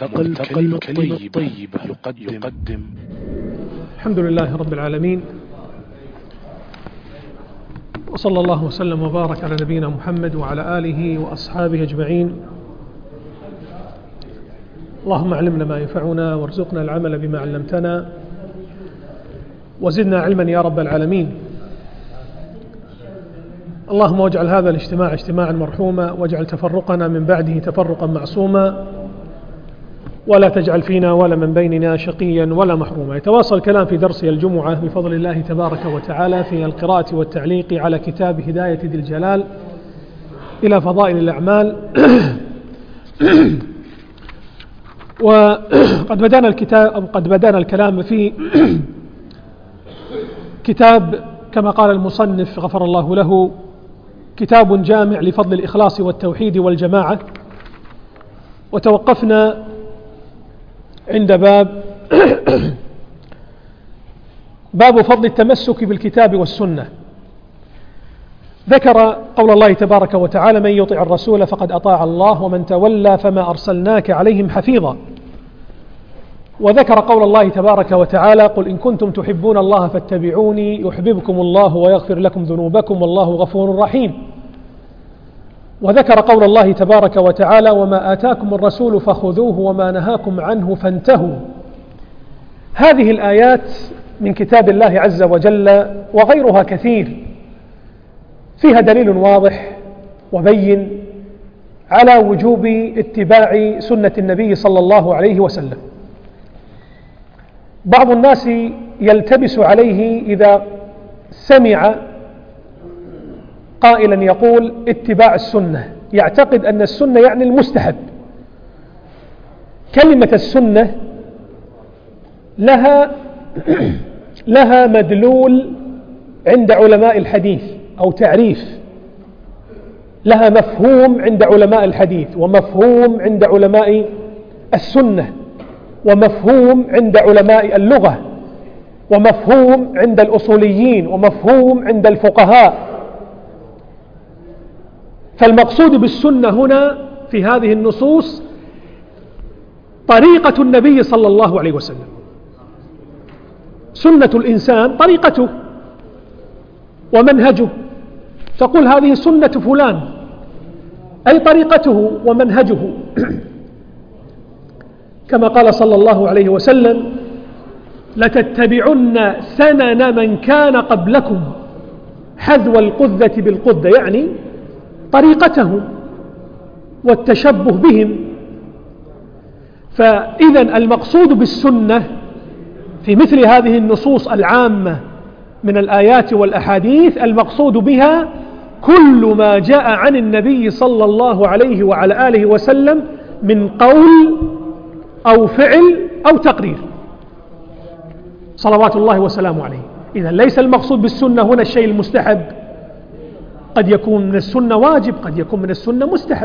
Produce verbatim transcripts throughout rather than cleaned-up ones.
ملتقى الكلمة الطيبة يقدم, يقدم الحمد لله رب العالمين، وصلى الله وسلم وبارك على نبينا محمد وعلى آله وأصحابه أجمعين. اللهم علمنا ما ينفعنا وارزقنا العمل بما علمتنا وزدنا علما يا رب العالمين. اللهم واجعل هذا الاجتماع اجتماعا مرحوما، واجعل تفرقنا من بعده تفرقا معصوما، ولا تجعل فينا ولا من بيننا شقيا ولا محروما. يتواصل الكلام في درس الجمعة بفضل الله تبارك وتعالى في القراءة والتعليق على كتاب هداية ذي الجلال إلى فضائل الأعمال. وقد بدأنا الكتاب أو قد بدأنا الكلام في كتاب كما قال المصنف غفر الله له، كتاب جامع لفضل الإخلاص والتوحيد والجماعة، وتوقفنا عند باب باب فضل التمسك بالكتاب والسنة. ذكر قول الله تبارك وتعالى: من يطع الرسول فقد أطاع الله ومن تولى فما أرسلناك عليهم حفيظا. وذكر قول الله تبارك وتعالى: قل إن كنتم تحبون الله فاتبعوني يحببكم الله ويغفر لكم ذنوبكم والله غفور رحيم. وذكر قول الله تبارك وتعالى: وما آتاكم الرسول فخذوه وما نهاكم عنه فانتهوا. هذه الآيات من كتاب الله عز وجل وغيرها كثير فيها دليل واضح وبين على وجوب اتباع سنة النبي صلى الله عليه وسلم. بعض الناس يلتبس عليه إذا سمع قائلا يقول اتباع السنة، يعتقد أن السنة يعني المستحب. كلمة السنة لها لها مدلول عند علماء الحديث أو تعريف، لها مفهوم عند علماء الحديث ومفهوم عند علماء السنة ومفهوم عند علماء اللغة ومفهوم عند الأصوليين ومفهوم عند الفقهاء. فالمقصود بالسنة هنا في هذه النصوص طريقة النبي صلى الله عليه وسلم. سنة الإنسان طريقته ومنهجه، تقول هذه سنة فلان أي طريقته ومنهجه. كما قال صلى الله عليه وسلم: لتتبعن سنن من كان قبلكم حذو القذة بالقذة، يعني طريقته والتشبه بهم. فإذا المقصود بالسنة في مثل هذه النصوص العامة من الآيات والأحاديث، المقصود بها كل ما جاء عن النبي صلى الله عليه وعلى آله وسلم من قول أو فعل أو تقرير صلوات الله وسلامه عليه. إذا ليس المقصود بالسنة هنا الشيء المستحب، قد يكون من السنة واجب، قد يكون من السنة مستحب.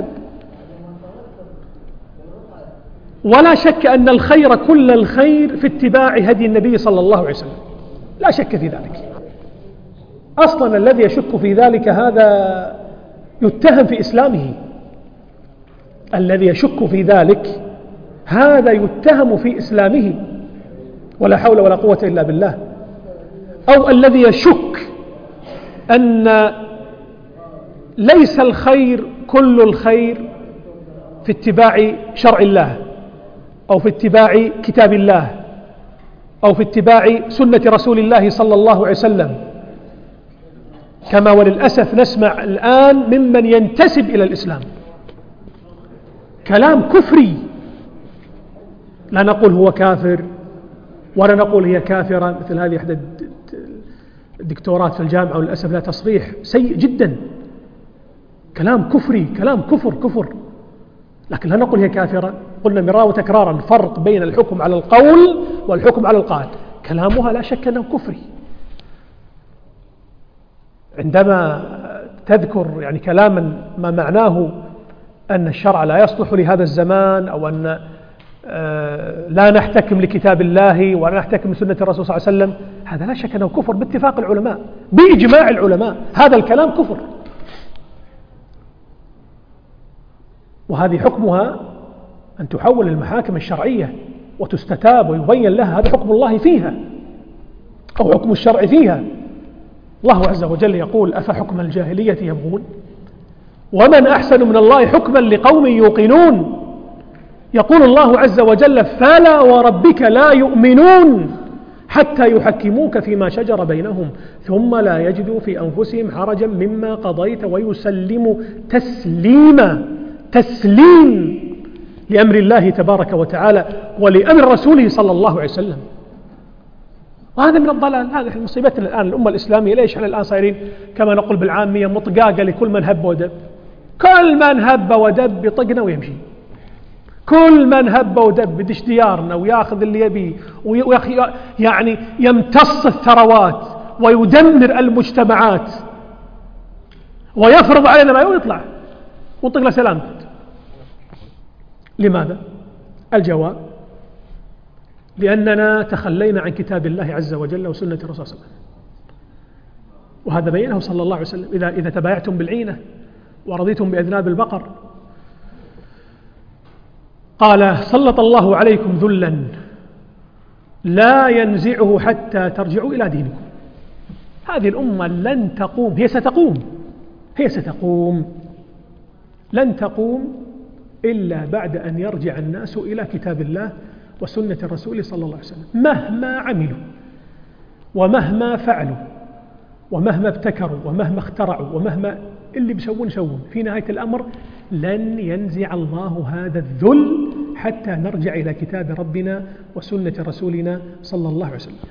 ولا شك أن الخير كل الخير في اتباع هدي النبي صلى الله عليه وسلم، لا شك في ذلك. أصلا الذي يشك في ذلك هذا يتهم في إسلامه، الذي يشك في ذلك هذا يتهم في إسلامه، ولا حول ولا قوة إلا بالله. أو الذي يشك أن ليس الخير كل الخير في اتباع شرع الله أو في اتباع كتاب الله أو في اتباع سنة رسول الله صلى الله عليه وسلم، كما وللأسف نسمع الآن ممن ينتسب إلى الإسلام كلام كفري. لا نقول هو كافر ولا نقول هي كافرة، مثل هذه إحدى الدكتورات في الجامعة وللأسف لا تصريح سيء جدا، كلام كفري، كلام كفر كفر، لكن لا نقول هي كافرة. قلنا مرارا وتكرارا فرق بين الحكم على القول والحكم على القال. كلامها لا شك أنه كفري. عندما تذكر يعني كلاما ما معناه أن الشرع لا يصلح لهذا الزمان، أو أن لا نحتكم لكتاب الله ولا نحتكم لسنة الرسول صلى الله عليه وسلم، هذا لا شك أنه كفر باتفاق العلماء بإجماع العلماء. هذا الكلام كفر، وهذه حكمها أن تحول المحاكم الشرعية وتستتاب ويبين لها هذا حكم الله فيها أو حكم الشرع فيها. الله عز وجل يقول: أفحكم الجاهلية يبغون ومن أحسن من الله حكما لقوم يوقنون. يقول الله عز وجل: فلا وربك لا يؤمنون حتى يحكموك فيما شجر بينهم ثم لا يجدوا في أنفسهم حرجا مما قضيت ويسلموا تسليما. تسليم لأمر الله تبارك وتعالى ولأمر رسوله صلى الله عليه وسلم. وهذا من الضلال. هذه مصيبتنا الآن الأمة الإسلامية. ليش احنا الآن صايرين كما نقول بالعامية مطقاقة لكل من هب ودب؟ كل من هب ودب يطقنا ويمشي، كل من هب ودب يدش ديارنا وياخذ اللي يبيه ويخي يعني يمتص الثروات ويدمر المجتمعات ويفرض علينا ما يطلع ونطق له سلام. لماذا؟ الجواب: لأننا تخلينا عن كتاب الله عز وجل وسنة الرسول صلى الله عليه وسلم. وهذا بينه صلى الله عليه وسلم: إذا إذا تبايعتم بالعينة ورضيتم بأذناب البقر قال: سلط الله عليكم ذلا لا ينزعه حتى ترجعوا إلى دينكم. هذه الأمة لن تقوم، هي ستقوم هي ستقوم لن تقوم إلا بعد أن يرجع الناس إلى كتاب الله وسنة الرسول صلى الله عليه وسلم، مهما عملوا ومهما فعلوا ومهما ابتكروا ومهما اخترعوا ومهما اللي بيسوون يسوون. في نهاية الأمر لن ينزع الله هذا الذل حتى نرجع إلى كتاب ربنا وسنة رسولنا صلى الله عليه وسلم.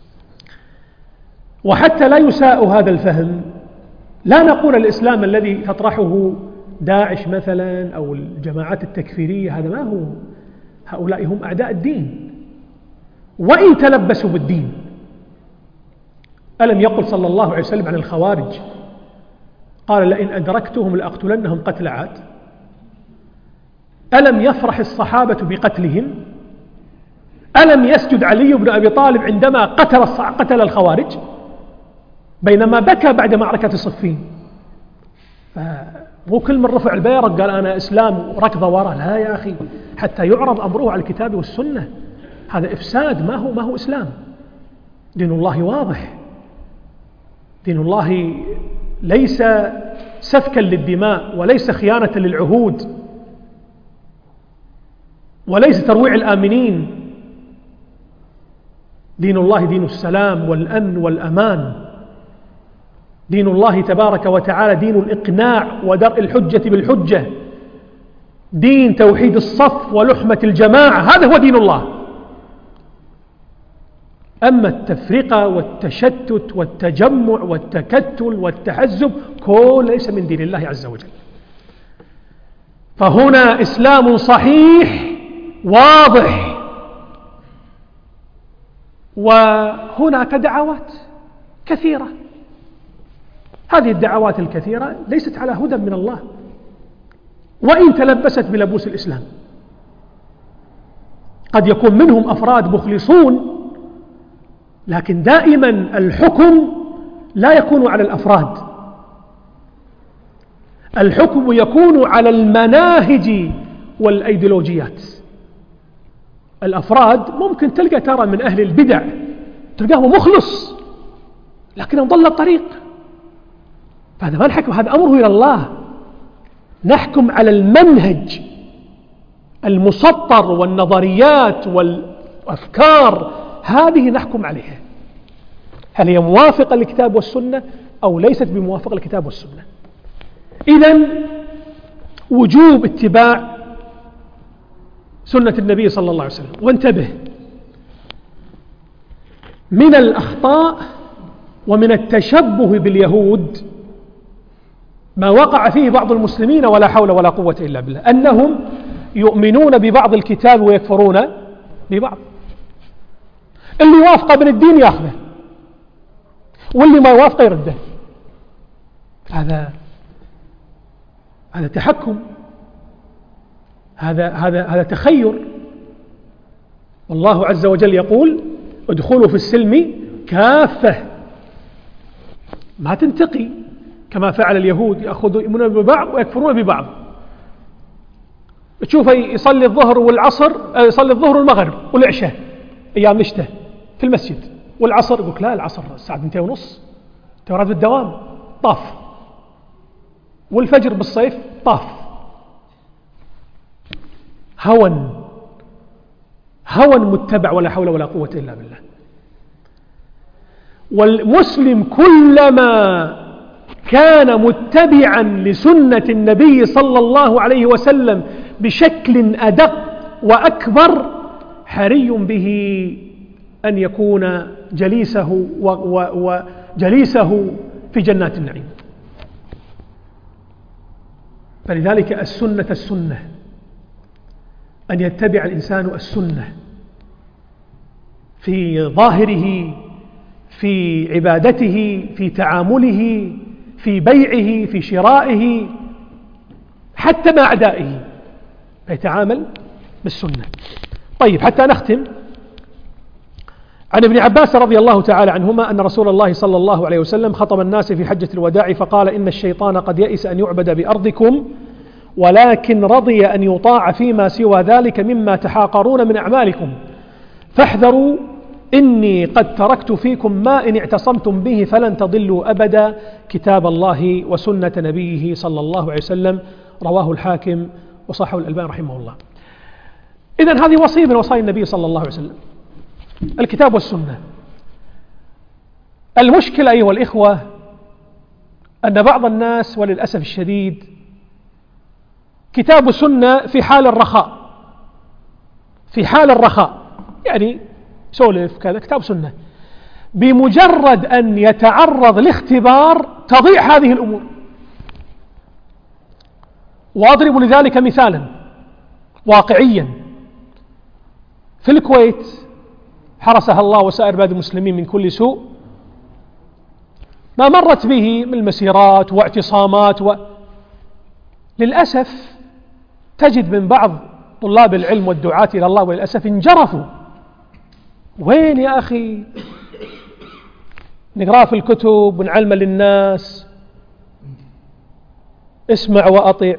وحتى لا يساء هذا الفهم، لا نقول الإسلام الذي تطرحه داعش مثلا أو الجماعات التكفيرية هذا ما هو. هؤلاء هم أعداء الدين وإن تلبسوا بالدين. ألم يقل صلى الله عليه وسلم عن الخوارج قال: لئن أدركتهم لأقتلنهم قتل عاد؟ ألم يفرح الصحابة بقتلهم؟ ألم يسجد علي بن أبي طالب عندما قتل قتل الخوارج بينما بكى بعد معركة صفين؟ مو كل من رفع البيرق قال أنا إسلام وركض وراء. لا يا أخي، حتى يعرض أمره على الكتاب والسنة. هذا إفساد، ما هو ما هو إسلام. دين الله واضح، دين الله ليس سفكا للدماء وليس خيانة للعهود وليس ترويع الآمنين. دين الله دين السلام والأمن والأمان. دين الله تبارك وتعالى دين الإقناع ودرء الحجة بالحجة، دين توحيد الصف ولحمة الجماعة. هذا هو دين الله. أما التفرقة والتشتت والتجمع والتكتل والتحزب كل ليس من دين الله عز وجل. فهنا إسلام صحيح واضح، وهناك دعوات كثيرة. هذه الدعوات الكثيرة ليست على هدى من الله وإن تلبست بلبوس الإسلام. قد يكون منهم أفراد مخلصون، لكن دائما الحكم لا يكون على الأفراد، الحكم يكون على المناهج والأيديولوجيات. الأفراد ممكن تلقى ترى من أهل البدع تلقاه مخلص لكنه ضل الطريق، فهذا ما نحكم، هذا أمره إلى الله. نحكم على المنهج المسطر والنظريات والأفكار، هذه نحكم عليها هل هي موافقة للكتاب والسنة أو ليست بموافقة للكتاب والسنة. إذن وجوب اتباع سنة النبي صلى الله عليه وسلم. وانتبه، من الأخطاء ومن التشبه باليهود ما وقع فيه بعض المسلمين ولا حول ولا قوة إلا بالله، أنهم يؤمنون ببعض الكتاب ويكفرون ببعض. اللي يوافق من الدين يأخذه واللي ما يوافق يرده. هذا هذا تحكم، هذا هذا هذا تخير. والله عز وجل يقول: ادخلوا في السلم كافة، ما تنتقي كما فعل اليهود، يأخذوا يؤمنون ببعض ويكفرون ببعض. تشوفه يصلي الظهر والعصر، يصلي الظهر والمغرب والعشاء أيام الشتاء في المسجد، والعصر يقولك لا العصر الساعة اثنتين ونص توراد بالدوام طاف، والفجر بالصيف طاف. هوى هوى متبع ولا حول ولا قوة إلا بالله. والمسلم كلما كان متبعا لسنة النبي صلى الله عليه وسلم بشكل أدق وأكبر حري به أن يكون جليسه وجليسه في جنات النعيم. فلذلك السنة السنة أن يتبع الإنسان السنة في ظاهره، في عبادته، في تعامله، في بيعه، في شرائه، حتى مع أعدائه فيتعامل بالسنة. طيب، حتى نختم، عن ابن عباس رضي الله تعالى عنهما أن رسول الله صلى الله عليه وسلم خطب الناس في حجة الوداع فقال: إن الشيطان قد يئس أن يعبد بأرضكم، ولكن رضي أن يطاع فيما سوى ذلك مما تحاقرون من أعمالكم، فاحذروا إني قد تركت فيكم ما إن اعتصمتم به فلن تضلوا أبدا، كتاب الله وسنة نبيه صلى الله عليه وسلم. رواه الحاكم وصححه الألباني رحمه الله. إذن هذه وصية من وصايا النبي صلى الله عليه وسلم، الكتاب والسنة. المشكلة أيها الإخوة أن بعض الناس وللأسف الشديد كتاب السنة في حال الرخاء، في حال الرخاء يعني سولف كذا كتاب سنة، بمجرد أن يتعرض لاختبار تضيع هذه الأمور. وأضرب لذلك مثالا واقعيا. في الكويت حرسها الله وسائر بلاد المسلمين من كل سوء، ما مرت به من مسيرات واعتصامات و... للأسف تجد من بعض طلاب العلم والدعاة إلى الله وللأسف انجرفوا. وين يا أخي نقرأ في الكتب ونعلم للناس اسمع وأطيع،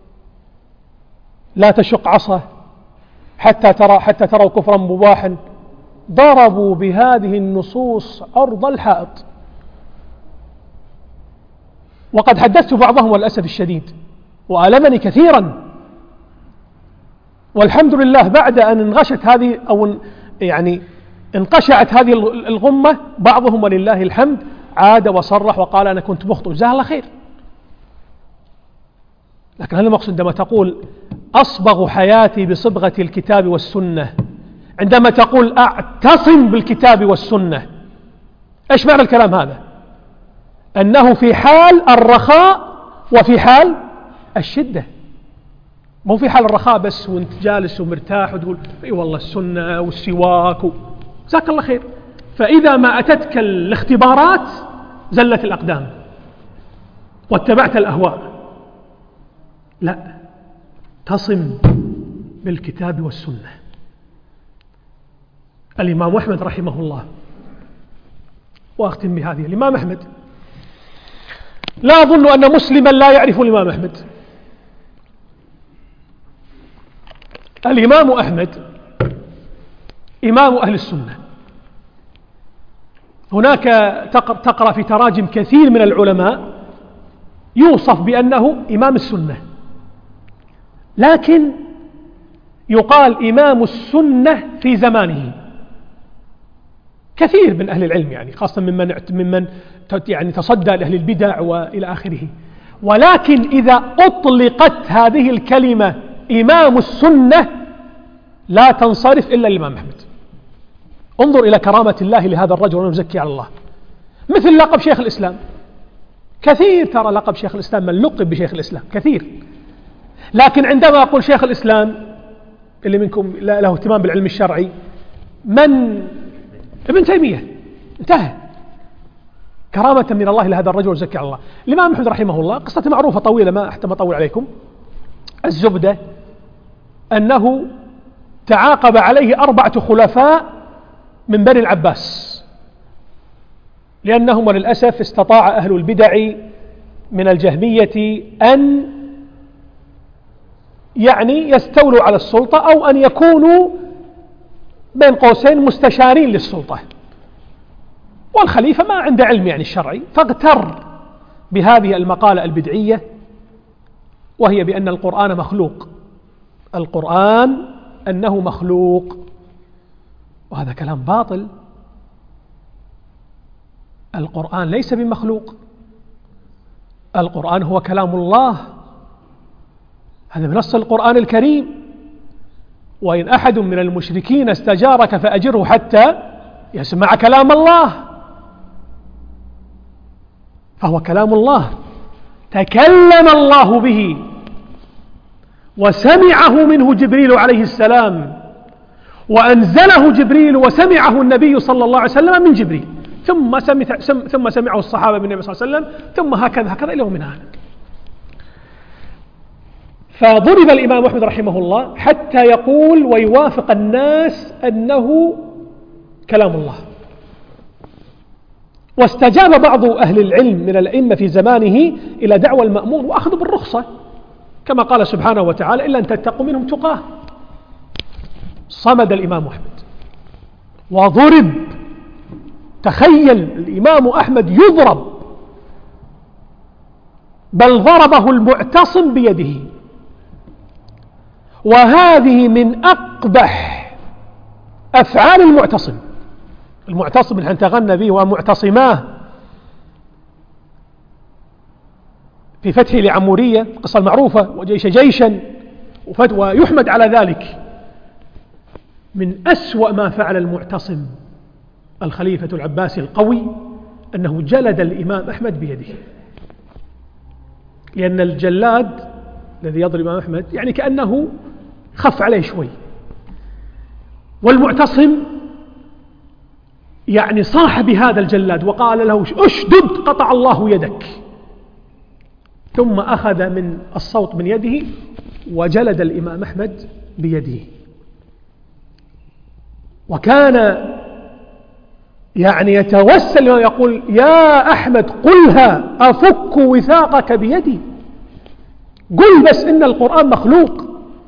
لا تشق عصا حتى ترى حتى تروا كفرا مباحا. ضربوا بهذه النصوص عرض الحائط. وقد حدثت بعضهم والأسف الشديد وألمني كثيرا، والحمد لله بعد أن انغشت هذه أو يعني انقشعت هذه الغمة بعضهم ولله الحمد عاد وصرح وقال أنا كنت مخطئ، جزاه الله خير. لكن هل المقصود عندما تقول أصبغ حياتي بصبغة الكتاب والسنة، عندما تقول أعتصم بالكتاب والسنة، إيش معنى الكلام هذا؟ أنه في حال الرخاء وفي حال الشدة، مو في حال الرخاء بس وانت جالس ومرتاح وتقول اي والله السنة والسواك و... جزاك الله خير. فإذا ما أتتك الاختبارات زلت الأقدام واتبعت الأهواء، لا، تصم بالكتاب والسنة. الإمام أحمد رحمه الله، وأختم بهذه، الإمام أحمد لا أظن أن مسلما لا يعرف الإمام أحمد. الإمام أحمد إمام أهل السنة. هناك تقرأ في تراجم كثير من العلماء يوصف بأنه إمام السنة، لكن يقال إمام السنة في زمانه. كثير من أهل العلم يعني خاصة ممن ممن يعني تصدى لأهل البدع وإلى آخره. ولكن إذا أطلقت هذه الكلمة إمام السنة لا تنصرف إلا الإمام أحمد. انظر إلى كرامة الله لهذا الرجل ونزكي على الله. مثل لقب شيخ الإسلام، كثير ترى لقب شيخ الإسلام من لقب بشيخ الإسلام كثير، لكن عندما أقول شيخ الإسلام اللي منكم له اهتمام بالعلم الشرعي، من ابن تيمية، انتهى. كرامة من الله لهذا الرجل وزكي على الله. الإمام أحمد رحمه الله قصة معروفة طويلة ما أحتم أطول عليكم. الزبدة أنه تعاقب عليه أربعة خلفاء من بني العباس، لأنهم وللأسف استطاع أهل البدع من الجهمية أن يعني يستولوا على السلطة أو أن يكونوا بين قوسين مستشارين للسلطة، والخليفة ما عنده علم يعني الشرعي، فاغتر بهذه المقالة البدعية، وهي بأن القرآن مخلوق، القرآن أنه مخلوق، وهذا كلام باطل. القرآن ليس بمخلوق، القرآن هو كلام الله، هذا بنص القرآن الكريم: وإن أحد من المشركين استجارك فأجره حتى يسمع كلام الله. فهو كلام الله تكلم الله به وسمعه منه جبريل عليه السلام، وأنزله جبريل وسمعه النبي صلى الله عليه وسلم من جبريل، ثم سمع ثم سمعه الصحابة من النبي صلى الله عليه وسلم، ثم هكذا هكذا إلى يومنا هذا. فضرب الإمام أحمد رحمه الله حتى يقول ويوافق الناس أنه كلام الله. واستجاب بعض أهل العلم من الأئمة في زمانه إلى دعوى المأمور وأخذ بالرخصة، كما قال سبحانه وتعالى: إلا أن تتقوا منهم تقاه. صمد الإمام أحمد وضرب. تخيل الإمام أحمد يضرب، بل ضربه المعتصم بيده، وهذه من أقبح أفعال المعتصم. المعتصم اللي تغنى به ومعتصماه في فتحه لعمورية، القصة المعروفة: وجيش جيشا، ويحمد على ذلك. من أسوأ ما فعل المعتصم الخليفة العباسي القوي أنه جلد الإمام أحمد بيده، لأن الجلاد الذي يضرب الإمام أحمد يعني كأنه خف عليه شوي، والمعتصم يعني صاح بهذا الجلاد وقال له: أشدد قطع الله يدك، ثم أخذ من الصوت من يده وجلد الإمام أحمد بيده. وكان يعني يتوسل ويقول: يا أحمد قلها أفك وثاقك بيدي، قل بس إن القرآن مخلوق.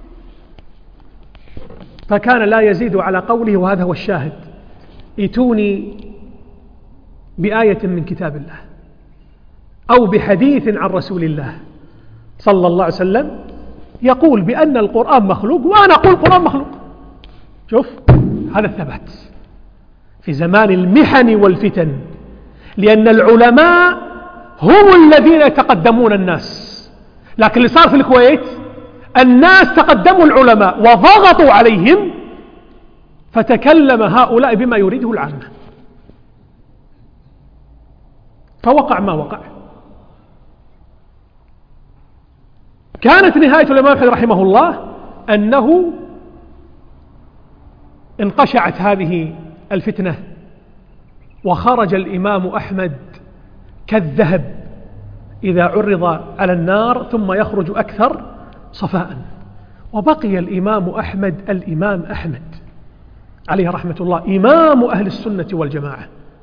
فكان لا يزيد على قوله، وهذا هو الشاهد: ائتوني بآية من كتاب الله أو بحديث عن رسول الله صلى الله عليه وسلم يقول بأن القرآن مخلوق وأنا أقول القرآن مخلوق. شوف هذا الثبات في زمان المحن والفتن، لأن العلماء هم الذين يتقدمون الناس. لكن اللي صار في الكويت الناس تقدموا العلماء وضغطوا عليهم، فتكلم هؤلاء بما يريده العامة، فوقع ما وقع. كانت نهاية الإمام أحمد رحمه الله أنه انقشعت هذه الفتنة، وخرج الإمام أحمد كالذهب إذا عرض على النار ثم يخرج أكثر صفاء. وبقي الإمام أحمد الإمام أحمد عليه رحمة الله، إمام أهل السنة والجماعة،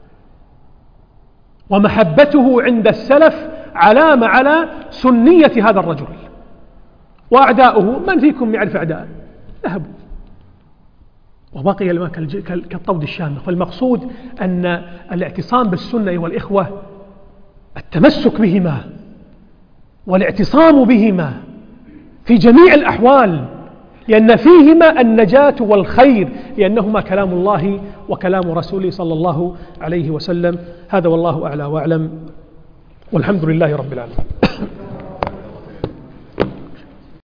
ومحبته عند السلف علامة على سنية هذا الرجل. وأعداؤه من فيكم يعرف أعداء؟ ذهبوا، وبقي الإمام كالطود الشامخ. فالمقصود أن الاعتصام بالسنة والإخوة التمسك بهما والاعتصام بهما في جميع الأحوال، لأن فيهما النجاة والخير، لأنهما كلام الله وكلام رسوله صلى الله عليه وسلم. هذا والله أعلى وأعلم، والحمد لله رب العالمين.